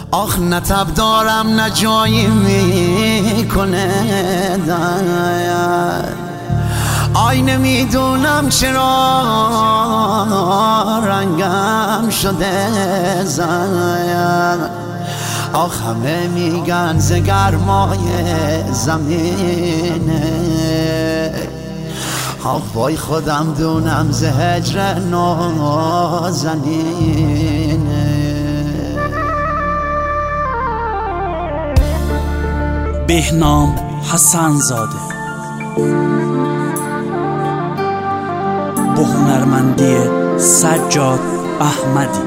آخ نه تب دارم نه جایی میکنه آی نمیدونم چرا رنگم شده آخ همه میگن ز گرمای زمینه آخ وای خودم دونم ز هجر نازنینه. بهنام حسن‌زاده با هنرمندی سجاد احمدی.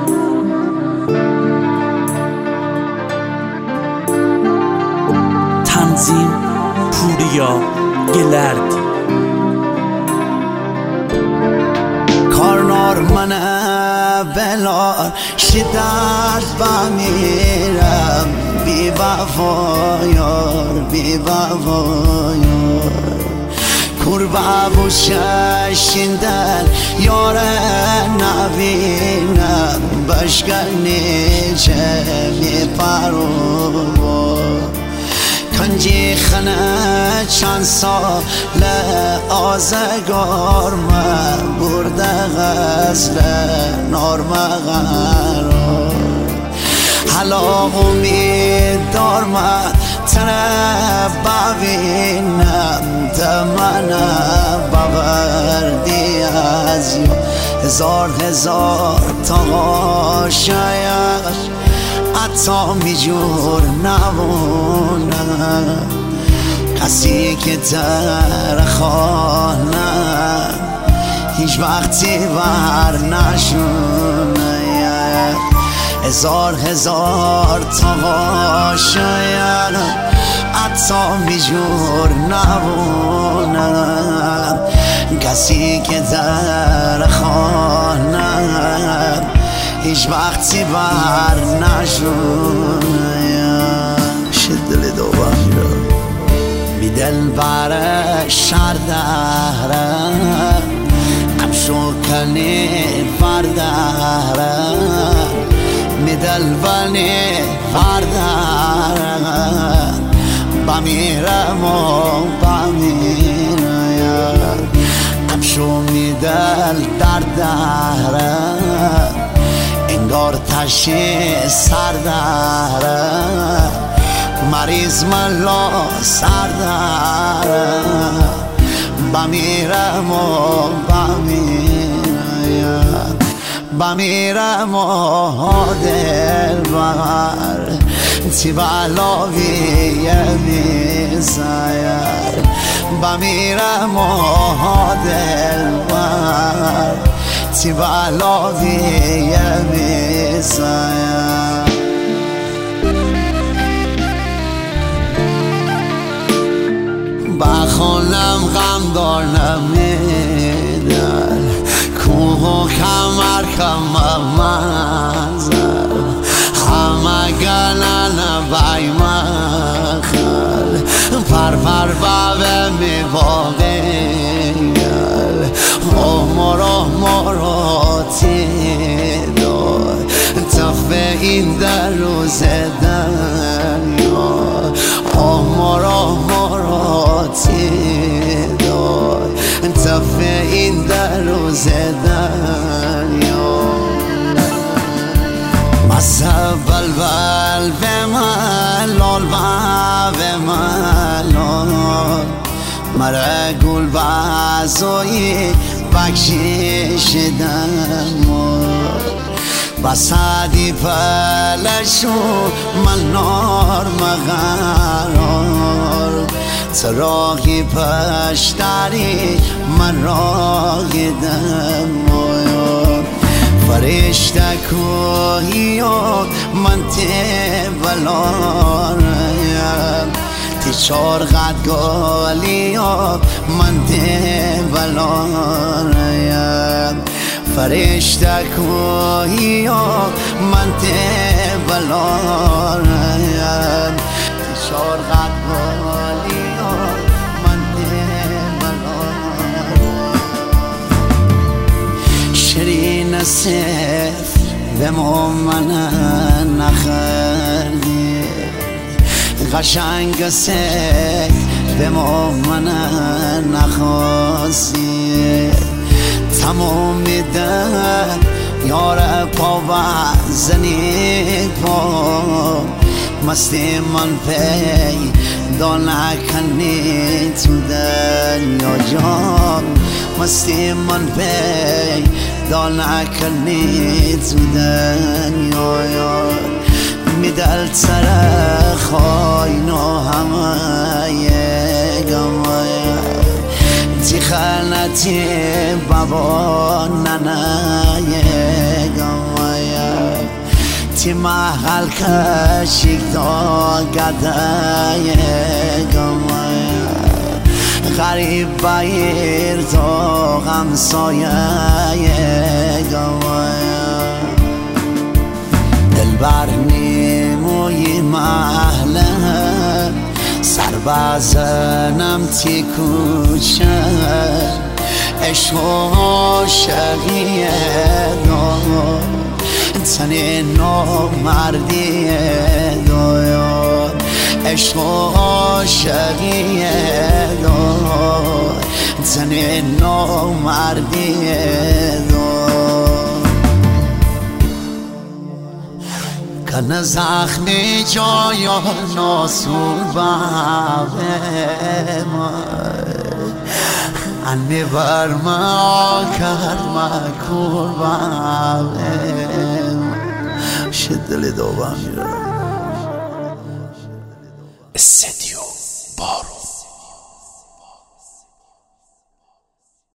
تنظیم پوریا گلردی. کارنار منه بلار شدت بمیرم بی وفایار بی وفایار کربه و ششیندن یار نبینم بشکنی چه می پرو کنجی خنه چند سال آزگار من برده غزل نارمغرار حالا امید دار من تنه ببینم دمنه ببردی از یو هزار هزار تا شاید حتی میجور نمونه کسی که در خانه هیچ وقتی بر نشونه هزار هزار تا شاید حتی میجور نمونه کسی که در خانه هیچ وقتی بر نشونه شد دل دوباره بی دل بر شردهره ام شکنی فردهره می دل بنی فردهره بمیرم و بمیرم ام شو می دل دردهره انگار تشی سرداره مریض ملا سرداره بمیرم و بمیرم بمیرم و دل بر تی بلاوی میزایر بمیرم و دل بر تی بلاوی میزایر بخونم غم دار نمیدن کوه و کمر کمر منزل همه گنن بای مخل پر پر بابه می باقیل مراتی دار تف این در روز دنیا مراتی دار تف این در روز دنیا مذهب بلبل به ملال به ملال مرا گل بازوی بخشش دمار بسادی پلشو من نار مغرار تراغی پشتری من راغی دمار فرشته کوهی و من تبلارم تی چار قد گالی و من تبلارم فرشته کوهی و من تبلارم تی چار قد گالی و من تبلارم شرین سف به من نخردی قشنگ سه به من نخواستی تمام در یار پا زنی پا مستی من پی دان نکنی تو دنیا جان مستی من پی دان نکنی تو دنیا میدل سر خواینو همه گمه تی خلطی بابا ننه گمه تی محل کشیک دا گده گمه غریب بیر تو غمسایه گمه دلبر نیموی محله سر بزنم تی کوچه عشق و عاشقیه دو تنی نامردیه دو عشق و عاشقیه دو تنی نامردیه دو کنه زخمی جای ناسور بابه انی برما کرما کور بابه شد دل دوام استدیو